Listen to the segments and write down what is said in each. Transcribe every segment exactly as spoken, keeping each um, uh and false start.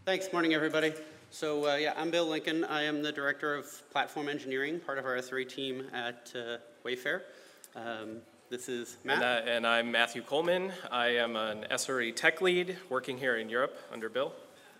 Thanks. Morning, everybody. So uh, yeah, I'm Bill Lincoln. I am the Director of Platform Engineering, part of our S R E team at uh, Wayfair. Um, this is Matt. And, uh, and I'm Matthew Coleman. I am an S R E tech lead working here in Europe under Bill.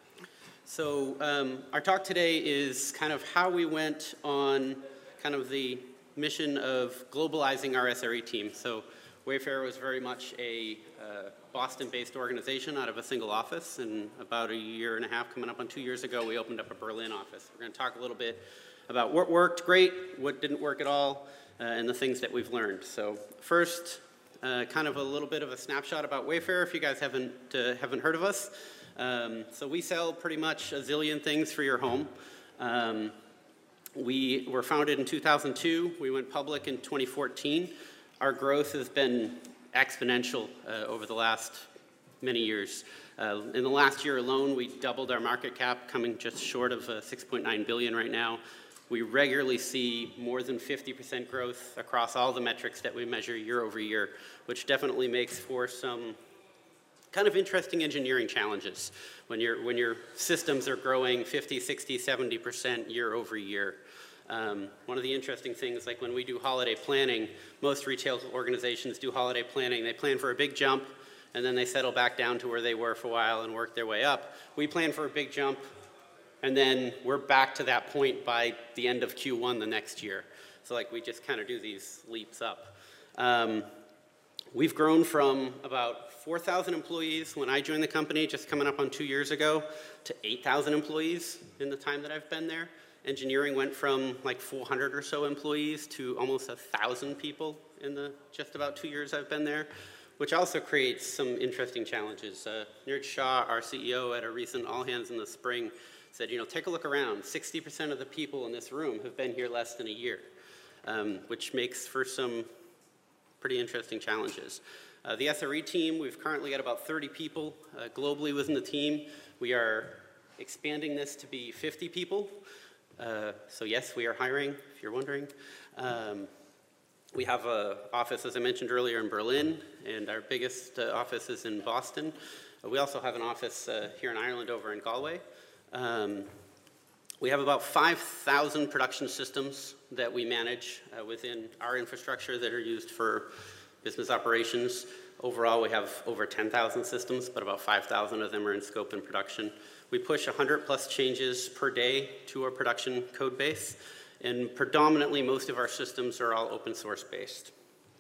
So um, our talk today is kind of how we went on kind of the mission of globalizing our S R E team. So Wayfair was very much a uh, Boston-based organization out of a single office, and about a year and a half, coming up on two years ago, we opened up a Berlin office. We're going to talk a little bit about what worked great, what didn't work at all, uh, and the things that we've learned. So first, uh, kind of a little bit of a snapshot about Wayfair, if you guys haven't, uh, haven't heard of us. Um, so we sell pretty much a zillion things for your home. Um, we were founded in two thousand two. We went public in twenty fourteen. Our growth has been exponential uh, over the last many years. Uh, in the last year alone, we doubled our market cap, coming just short of uh, six point nine billion dollars right now. We regularly see more than fifty percent growth across all the metrics that we measure year over year, which definitely makes for some kind of interesting engineering challenges when, your when your systems are growing fifty, sixty, seventy percent year over year. Um, one of the interesting things, like when we do holiday planning, most retail organizations do holiday planning. They plan for a big jump, and then they settle back down to where they were for a while and work their way up. We plan for a big jump, and then we're back to that point by the end of Q one the next year. So like we just kind of do these leaps up. Um, we've grown from about four thousand employees when I joined the company, just coming up on two years ago, to eight thousand employees in the time that I've been there. Engineering went from like four hundred or so employees to almost one thousand people in the just about two years I've been there, which also creates some interesting challenges. Uh, Niraj Shah, our C E O, at a recent All Hands in the spring said, you know, take a look around. sixty percent of the people in this room have been here less than a year, um, which makes for some pretty interesting challenges. Uh, the S R E team, we've currently got about thirty people uh, globally within the team. We are expanding this to be fifty people. Uh, so yes, we are hiring, if you're wondering. Um, we have an office, as I mentioned earlier, in Berlin, and our biggest uh, office is in Boston. Uh, we also have an office uh, here in Ireland over in Galway. Um, we have about five thousand production systems that we manage uh, within our infrastructure that are used for business operations. Overall, we have over ten thousand systems, but about five thousand of them are in scope and production. We push one hundred plus changes per day to our production code base, and predominantly most of our systems are all open source based.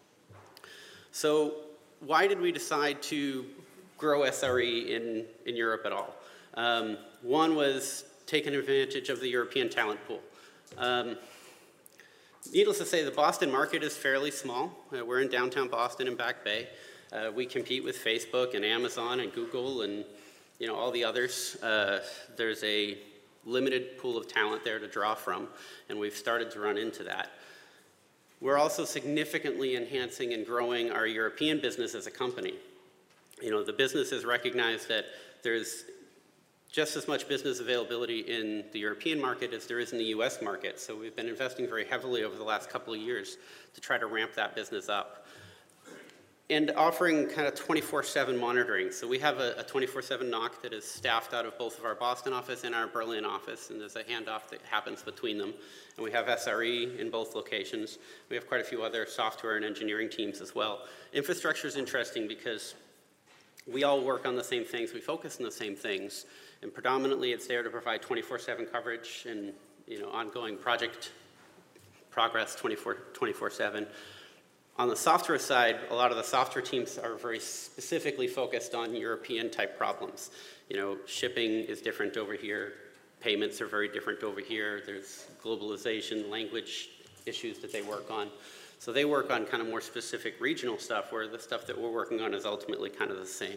So why did we decide to grow S R E in, in Europe at all? Um, one was taking advantage of the European talent pool. Um, needless to say, the Boston market is fairly small. Uh, we're in downtown Boston and Back Bay. Uh, we compete with Facebook and Amazon and Google and you know, all the others. Uh, there's a limited pool of talent there to draw from, and we've started to run into that. We're also significantly enhancing and growing our European business as a company. You know, the business has recognized that there's just as much business availability in the European market as there is in the U S market, so we've been investing very heavily over the last couple of years to try to ramp that business up. And offering kind of twenty-four seven monitoring. So we have a, a twenty-four seven N O C that is staffed out of both of our Boston office and our Berlin office, and there's a handoff that happens between them. And we have S R E in both locations. We have quite a few other software and engineering teams as well. Infrastructure is interesting because we all work on the same things, we focus on the same things, and predominantly it's there to provide twenty-four seven coverage and you know, ongoing project progress twenty-four seven. On the software side, a lot of the software teams are very specifically focused on European type problems. You know, shipping is different over here, payments are very different over here, there's globalization, language issues that they work on. So they work on kind of more specific regional stuff, where the stuff that we're working on is ultimately kind of the same.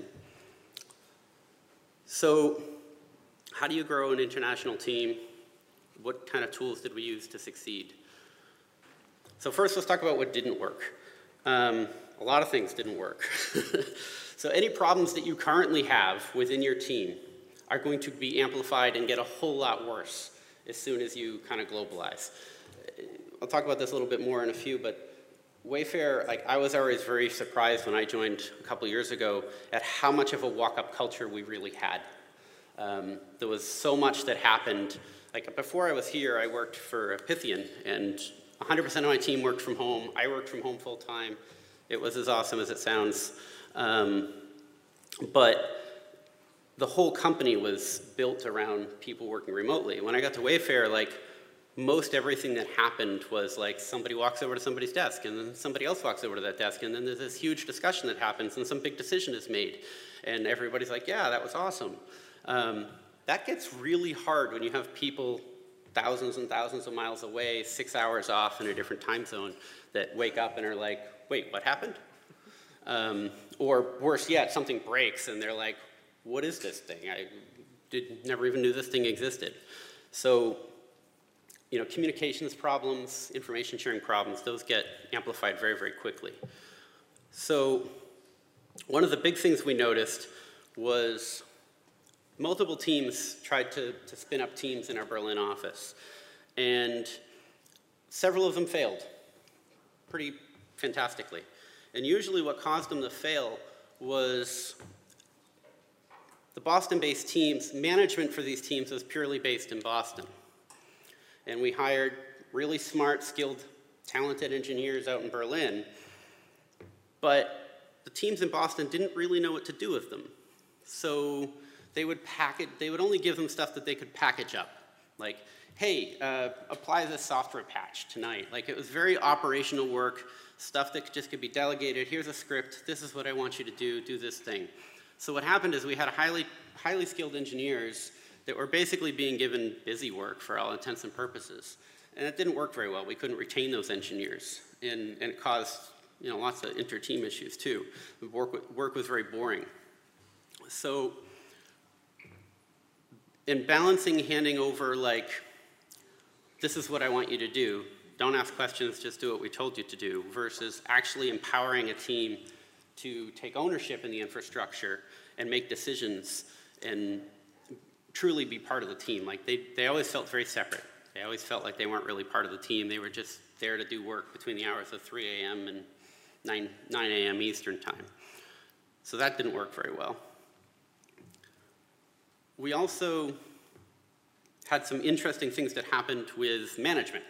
So how do you grow an international team? What kind of tools did we use to succeed? So first, let's talk about what didn't work. Um, a lot of things didn't work. So any problems that you currently have within your team are going to be amplified and get a whole lot worse as soon as you kind of globalize. I'll talk about this a little bit more in a few, but Wayfair, like I was always very surprised when I joined a couple years ago at how much of a walk-up culture we really had. Um, there was so much that happened. Like before I was here, I worked for Pythian, and one hundred percent of my team worked from home. I worked from home full time. It was as awesome as it sounds. Um, but the whole company was built around people working remotely. When I got to Wayfair, like most everything that happened was like somebody walks over to somebody's desk, and then somebody else walks over to that desk, and then there's this huge discussion that happens, and some big decision is made. And everybody's like, yeah, that was awesome. Um, that gets really hard when you have people thousands and thousands of miles away, six hours off in a different time zone, that wake up and are like, wait, what happened? Um, or worse yet, something breaks and they're like, what is this thing? I did, never even knew this thing existed. So, you know, communications problems, information sharing problems, those get amplified very, very quickly. So one of the big things we noticed was multiple teams tried to, to spin up teams in our Berlin office, and several of them failed pretty fantastically. And usually what caused them to fail was the Boston-based teams, management for these teams was purely based in Boston. And we hired really smart, skilled, talented engineers out in Berlin, but the teams in Boston didn't really know what to do with them. So they would package, they would only give them stuff that they could package up. Like, hey, uh, apply this software patch tonight. Like, it was very operational work, stuff that just could be delegated. Here's a script, this is what I want you to do, do this thing. So what happened is we had highly, highly skilled engineers that were basically being given busy work for all intents and purposes. And it didn't work very well. We couldn't retain those engineers. And, and it caused, you know, lots of inter-team issues too. The work, work was very boring. So in balancing handing over, like, this is what I want you to do, don't ask questions, just do what we told you to do, versus actually empowering a team to take ownership in the infrastructure and make decisions and truly be part of the team. Like, they, they always felt very separate. They always felt like they weren't really part of the team. They were just there to do work between the hours of three A M and nine A M Eastern time. So that didn't work very well. We also had some interesting things that happened with management.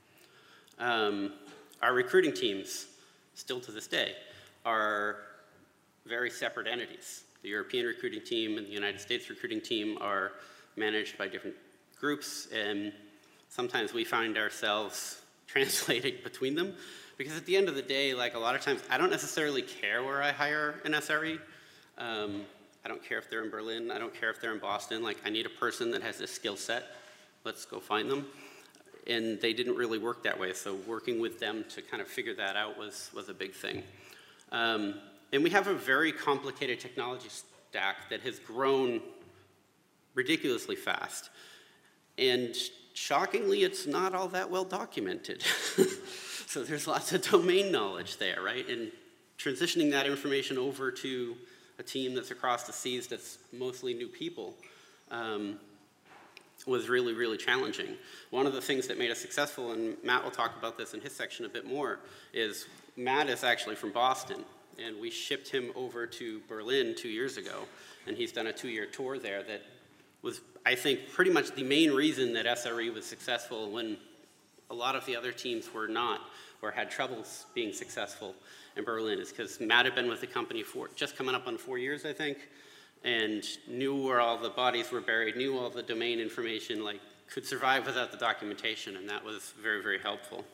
Um, our recruiting teams, still to this day, are very separate entities. The European recruiting team and the United States recruiting team are managed by different groups, and sometimes we find ourselves translating between them, because at the end of the day, like, a lot of times, I don't necessarily care where I hire an S R E. Um, I don't care if they're in Berlin, I don't care if they're in Boston. Like, I need a person that has this skill set, let's go find them. And they didn't really work that way, so working with them to kind of figure that out was, was a big thing. Um, and we have a very complicated technology stack that has grown ridiculously fast. And shockingly, it's not all that well documented. So there's lots of domain knowledge there, right? And transitioning that information over to a team that's across the seas that's mostly new people um, was really, really challenging. One of the things that made us successful, and Matt will talk about this in his section a bit more, is Matt is actually from Boston, and we shipped him over to Berlin two years ago, and he's done a two-year tour there that was, I think, pretty much the main reason that S R E was successful when a lot of the other teams were not, or had troubles being successful in Berlin, is because Matt had been with the company for just coming up on four years, I think, and knew where all the bodies were buried, knew all the domain information, like, could survive without the documentation, and that was very, very helpful.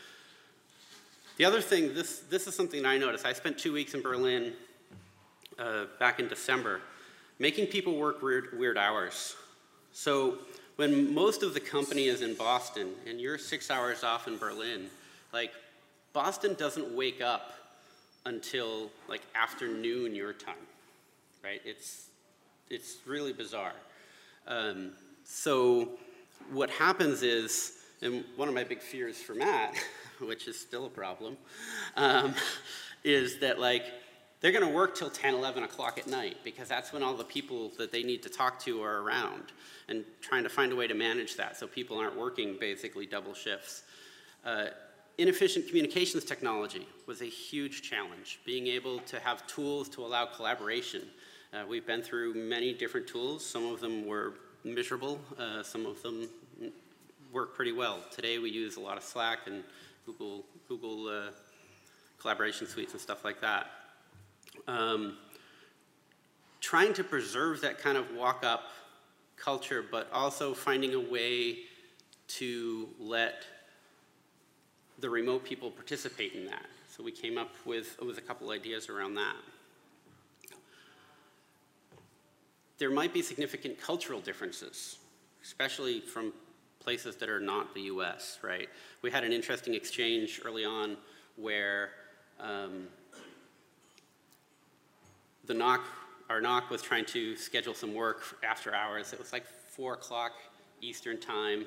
The other thing, this, this is something I noticed. I spent two weeks in Berlin uh, back in December, making people work weird, weird hours. So when most of the company is in Boston, and you're six hours off in Berlin, like, Boston doesn't wake up until, like, afternoon your time, right? It's, it's really bizarre. Um, so what happens is, and one of my big fears for Matt, which is still a problem, um, is that, like, they're gonna work till ten, eleven o'clock at night, because that's when all the people that they need to talk to are around, and trying to find a way to manage that so people aren't working basically double shifts. Uh, Inefficient communications technology was a huge challenge, being able to have tools to allow collaboration Uh, we've been through many different tools. Some of them were miserable. Uh, some of them work pretty well. Today we use a lot of Slack and Google, Google uh, collaboration suites and stuff like that. Um, trying to preserve that kind of walk-up culture, but also finding a way to let the remote people participate in that. So we came up with, with a couple ideas around that. There might be significant cultural differences, especially from places that are not the U S, right? We had an interesting exchange early on where um, the N O C, our N O C was trying to schedule some work after hours. It was like four o'clock Eastern time,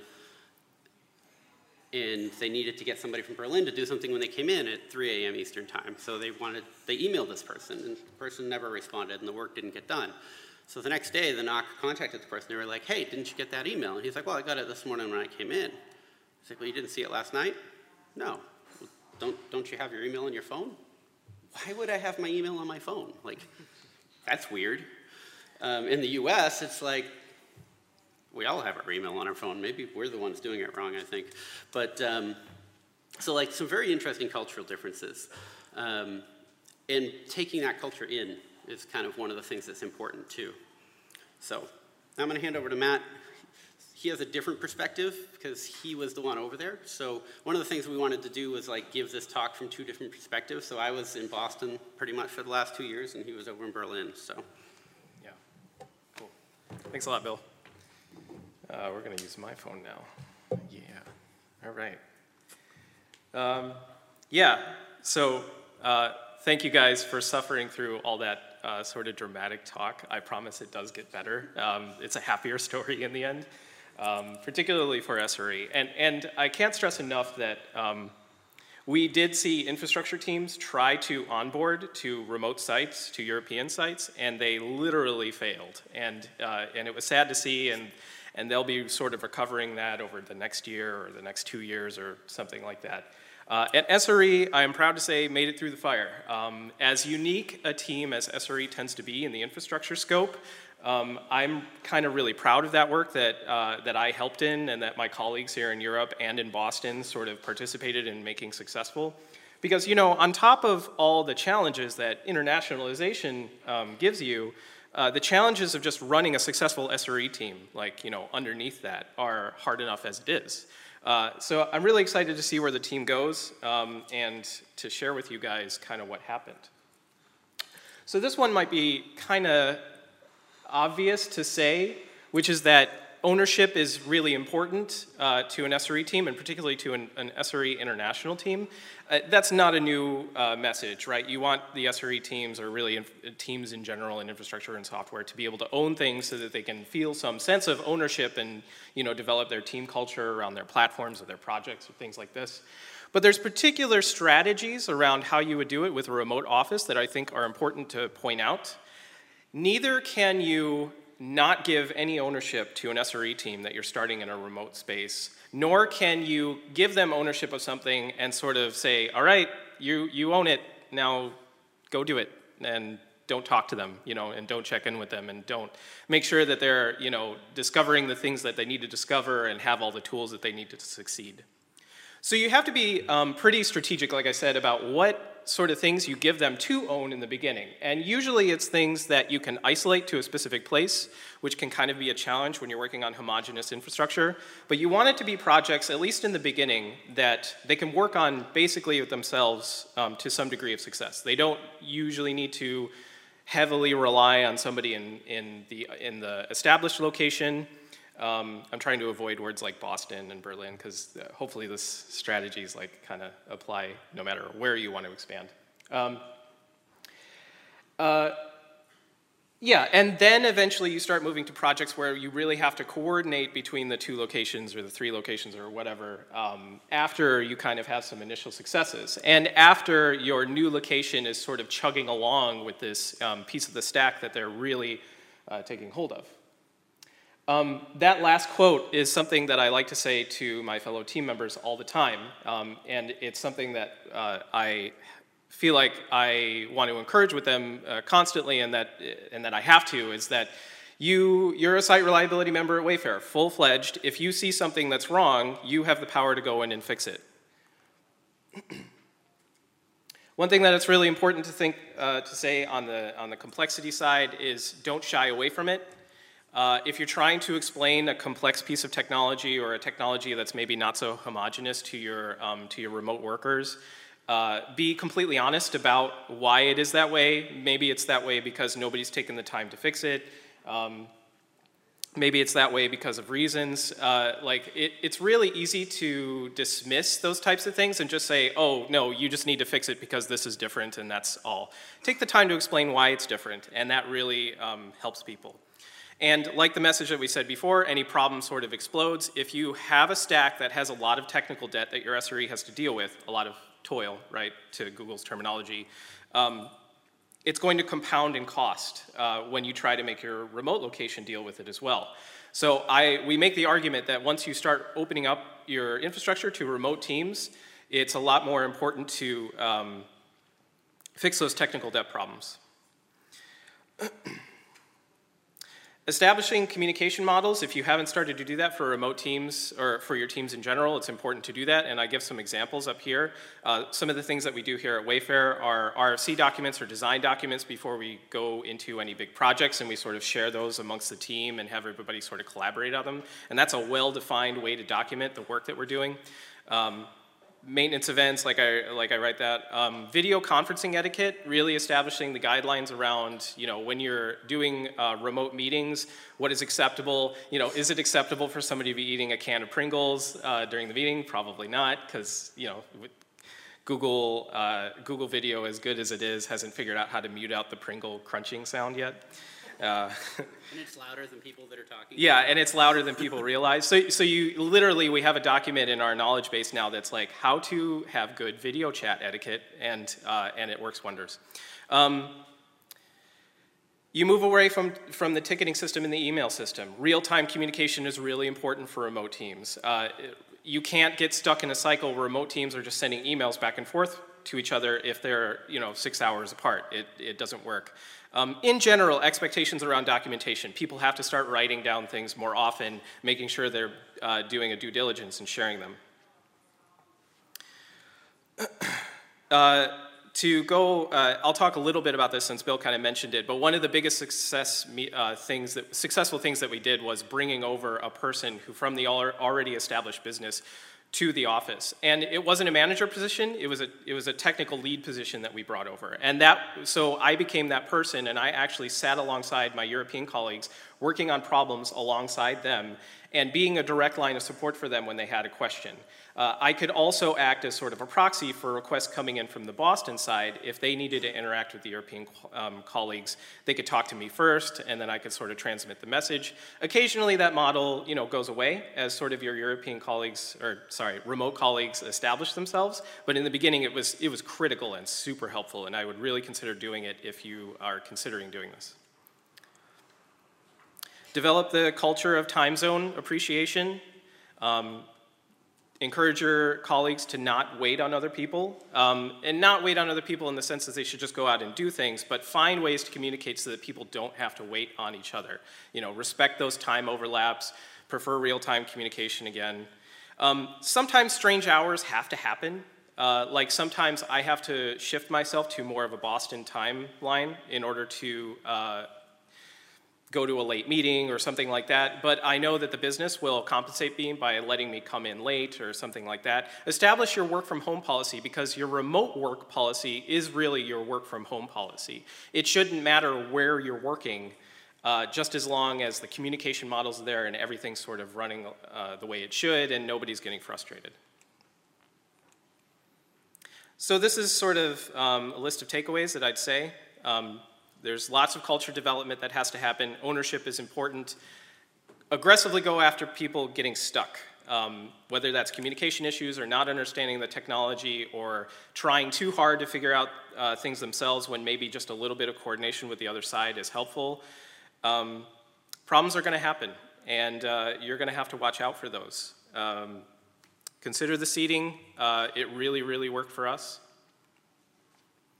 and they needed to get somebody from Berlin to do something when they came in at three A M Eastern time. So they wanted, they emailed this person, and the person never responded, and the work didn't get done. So the next day, the N O C contacted the person. They were like, hey, didn't you get that email? And he's like, well, I got it this morning when I came in. He's like, well, you didn't see it last night? No. Well, don't, don't you have your email on your phone? Why would I have my email on my phone? Like, that's weird. Um, in the U S, it's like, we all have our email on our phone. Maybe we're the ones doing it wrong, I think. But, um, so like some very interesting cultural differences. Um, and taking that culture in is kind of one of the things that's important too. So I'm gonna hand over to Matt. He has a different perspective because he was the one over there. So one of the things we wanted to do was like give this talk from two different perspectives. So I was in Boston pretty much for the last two years, and he was over in Berlin, so. Yeah, cool. Thanks a lot, Bill. Uh, we're gonna use my phone now. Yeah, all right. Um, yeah, so uh, thank you guys for suffering through all that uh, sort of dramatic talk. I promise it does get better. Um, it's a happier story in the end, um, particularly for S R E. And, and I can't stress enough that um, we did see infrastructure teams try to onboard to remote sites, to European sites, and they literally failed. And, uh, and it was sad to see, and, and they'll be sort of recovering that over the next year or the next two years or something like that. Uh, at S R E, I am proud to say, made it through the fire. Um, as unique a team as S R E tends to be in the infrastructure scope, um, I'm kind of really proud of that work that, uh, that I helped in and that my colleagues here in Europe and in Boston sort of participated in making successful. Because, you know, on top of all the challenges that internationalization um, gives you, uh, the challenges of just running a successful S R E team, like, you know, underneath that, are hard enough as it is. Uh, so I'm really excited to see where the team goes um, and to share with you guys kind of what happened. So this one might be kind of obvious to say, which is that ownership is really important uh, to an S R E team, and particularly to an, an S R E international team. Uh, that's not a new uh, message, right? You want the S R E teams, or really in, teams in general in infrastructure and software, to be able to own things so that they can feel some sense of ownership and, you know, develop their team culture around their platforms or their projects or things like this. But there's particular strategies around how you would do it with a remote office that I think are important to point out. Neither can you not give any ownership to an S R E team that you're starting in a remote space, nor can you give them ownership of something and sort of say, all right, you, you own it, now go do it, and don't talk to them, you know, and don't check in with them, and don't make sure that they're, you know, discovering the things that they need to discover and have all the tools that they need to succeed. So you have to be um, pretty strategic, like I said, about what sort of things you give them to own in the beginning. And usually it's things that you can isolate to a specific place, which can kind of be a challenge when you're working on homogeneous infrastructure. But you want it to be projects, at least in the beginning, that they can work on basically with themselves um, to some degree of success. They don't usually need to heavily rely on somebody in, in, the, in the established location. Um, I'm trying to avoid words like Boston and Berlin, because uh, hopefully this strategies like kind of apply no matter where you want to expand. Um, uh, yeah, and then eventually you start moving to projects where you really have to coordinate between the two locations or the three locations or whatever um, after you kind of have some initial successes. And after your new location is sort of chugging along with this um, piece of the stack that they're really uh, taking hold of. Um, that last quote is something that I like to say to my fellow team members all the time, um, and it's something that uh, I feel like I want to encourage with them uh, constantly, and that and that I have to, is that you you're a site reliability member at Wayfair, full-fledged. If you see something that's wrong, you have the power to go in and fix it. One thing that it's really important to think uh, to say on the on the complexity side is don't shy away from it. Uh, if you're trying to explain a complex piece of technology or a technology that's maybe not so homogeneous to your um, to your remote workers, uh, be completely honest about why it is that way. Maybe it's that way because nobody's taken the time to fix it. Um, Maybe it's that way because of reasons. Uh, like, it, it's really easy to dismiss those types of things and just say, oh, no, you just need to fix it because this is different and that's all. Take the time to explain why it's different, and that really um, helps people. And like the message that we said before, any problem sort of explodes. If you have a stack that has a lot of technical debt that your S R E has to deal with, a lot of toil, right, to Google's terminology, um, it's going to compound in cost uh, when you try to make your remote location deal with it as well. So I, we make the argument that once you start opening up your infrastructure to remote teams, it's a lot more important to um, fix those technical debt problems. Establishing communication models, if you haven't started to do that for remote teams or for your teams in general, it's important to do that, and I give some examples up here. Uh, some of the things that we do here at Wayfair are R F C documents or design documents before we go into any big projects, and we sort of share those amongst the team and have everybody sort of collaborate on them, and that's a well-defined way to document the work that we're doing. Um, Maintenance events, like I, like I write that. Um, video conferencing etiquette, really establishing the guidelines around, you know, when you're doing uh, remote meetings, what is acceptable? You know, is it acceptable for somebody to be eating a can of Pringles uh, during the meeting? Probably not, because, you know, Google, uh, Google Video, as good as it is, hasn't figured out how to mute out the Pringle crunching sound yet. Uh, and it's louder than people that are talking. Yeah, and it's louder than people realize. So, so you literally, we have a document in our knowledge base now that's like how to have good video chat etiquette, and uh, and it works wonders. Um, you move away from from the ticketing system and the email system. Real-time communication is really important for remote teams. Uh, you can't get stuck in a cycle where remote teams are just sending emails back and forth to each other if they're, you know, six hours apart. It it doesn't work. Um, in general, expectations around documentation. People have to start writing down things more often, making sure they're uh, doing a due diligence and sharing them. Uh, to go, uh, I'll talk a little bit about this since Bill kind of mentioned it, but one of the biggest success uh, things that, successful things that we did was bringing over a person who from the already established business to the office. And it wasn't a manager position, it was a, it was a technical lead position that we brought over. And that, so I became that person, and I actually sat alongside my European colleagues, working on problems alongside them, and being a direct line of support for them when they had a question. Uh, I could also act as sort of a proxy for requests coming in from the Boston side. If they needed to interact with the European um, colleagues, they could talk to me first, and then I could sort of transmit the message. Occasionally that model, you know, goes away as sort of your European colleagues, or sorry, remote colleagues establish themselves, but in the beginning it was, it was critical and super helpful, and I would really consider doing it if you are considering doing this. Develop the culture of time zone appreciation. Um, encourage your colleagues to not wait on other people, um, and not wait on other people in the sense that they should just go out and do things, but find ways to communicate so that people don't have to wait on each other. You know, respect those time overlaps, prefer real-time communication again. Um, sometimes strange hours have to happen. Uh, like sometimes I have to shift myself to more of a Boston timeline in order to uh, go to a late meeting or something like that, but I know that the business will compensate me by letting me come in late or something like that. Establish your work from home policy, because your remote work policy is really your work from home policy. It shouldn't matter where you're working, uh, just as long as the communication model's there and everything's sort of running uh, the way it should and nobody's getting frustrated. So this is sort of um, a list of takeaways that I'd say. Um, There's lots of culture development that has to happen. Ownership is important. Aggressively go after people getting stuck, um, whether that's communication issues or not understanding the technology or trying too hard to figure out uh, things themselves when maybe just a little bit of coordination with the other side is helpful. Um, problems are going to happen, and uh, you're going to have to watch out for those. Um, consider the seating. Uh, it really, really worked for us.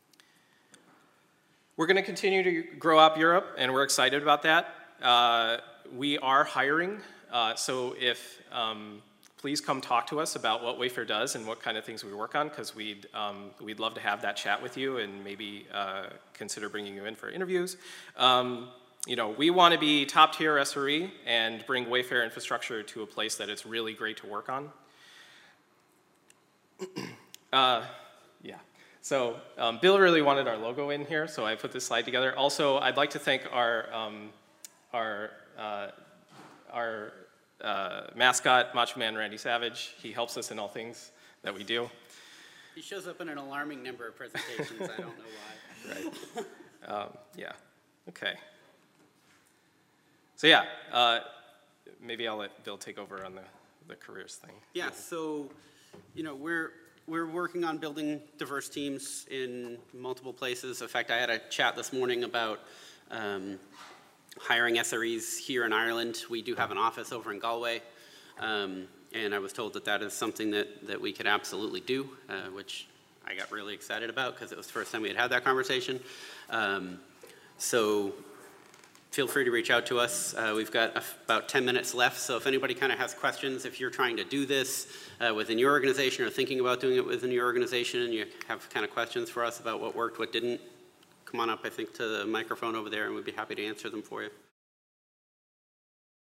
we're going to continue to grow up Europe, and we're excited about that. Uh, we are hiring, uh, so if um, please come talk to us about what Wayfair does and what kind of things we work on, because we'd, um, we'd love to have that chat with you and maybe uh, consider bringing you in for interviews. Um, you know, we want to be top tier S R E and bring Wayfair infrastructure to a place that it's really great to work on. uh, yeah, so um, Bill really wanted our logo in here, so I put this slide together. Also, I'd like to thank our, um, our, uh, our Uh, mascot, Macho Man Randy Savage. He helps us in all things that we do. He shows up in an alarming number of presentations. I don't know why. Right. Um, yeah. Okay. So yeah, uh, maybe I'll let Bill take over on the, the careers thing. Yeah, so, you know, we're, we're working on building diverse teams in multiple places. In fact, I had a chat this morning about um, hiring S R Es here in Ireland. We do have an office over in Galway, um, and I was told that that is something that, that we could absolutely do, uh, which I got really excited about because it was the first time we had had that conversation. Um, so feel free to reach out to us. Uh, we've got a, about ten minutes left, so if anybody kind of has questions, if you're trying to do this uh, within your organization or thinking about doing it within your organization and you have kind of questions for us about what worked, what didn't, come on up, I think, to the microphone over there, and we'd be happy to answer them for you.